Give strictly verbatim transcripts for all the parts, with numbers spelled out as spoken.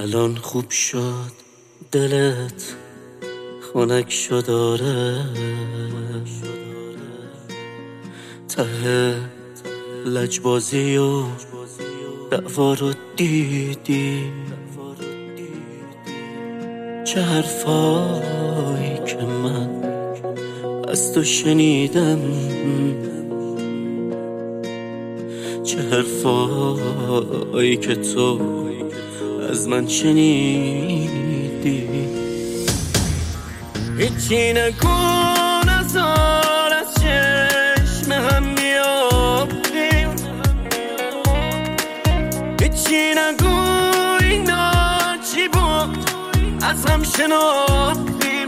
الان خوب شد دلت خنک شد آره، ته لجبازی و دعوا رو دیدی، چه حرفایی که من از تو شنیدم، چه حرفایی که تو از من شنیدی. هیچی نگو نزار از چشم هم بیافتیم، هیچی نگو اینا چی بود از هم شناختیم،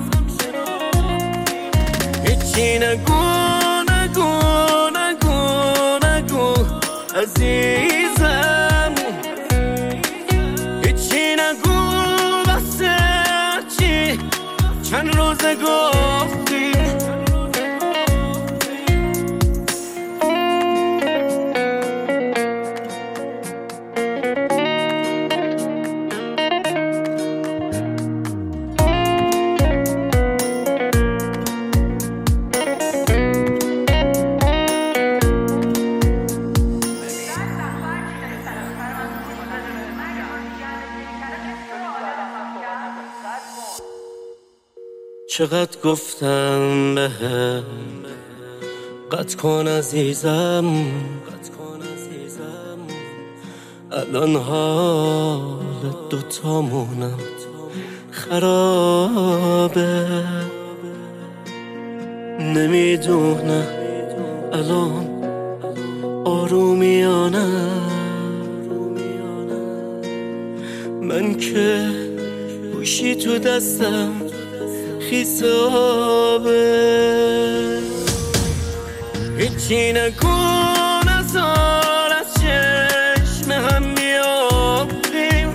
هیچی نگو نگو نگو نگو عزیزم، هیچی نگو واسه چی چند روزه گفتیم. چقدر گفتم بهم قطع کن عزیزم، الان حال دوتامونم خرابه، نمیدونم الان آرومیانه من که گوشی تو دستم خیسابه. هیچی نگو نزار از چشم هم بیافتیم،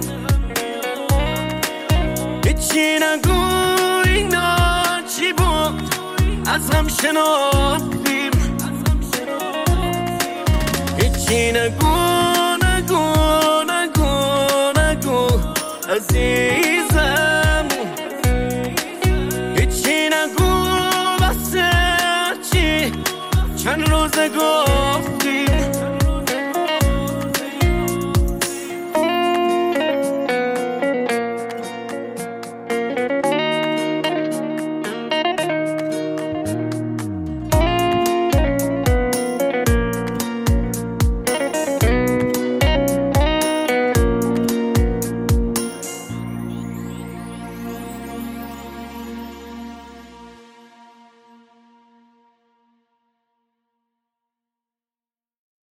هیچی نگو اینا چی بود از هم شناختیم، هیچی نگو نگو نگو نگو عزیز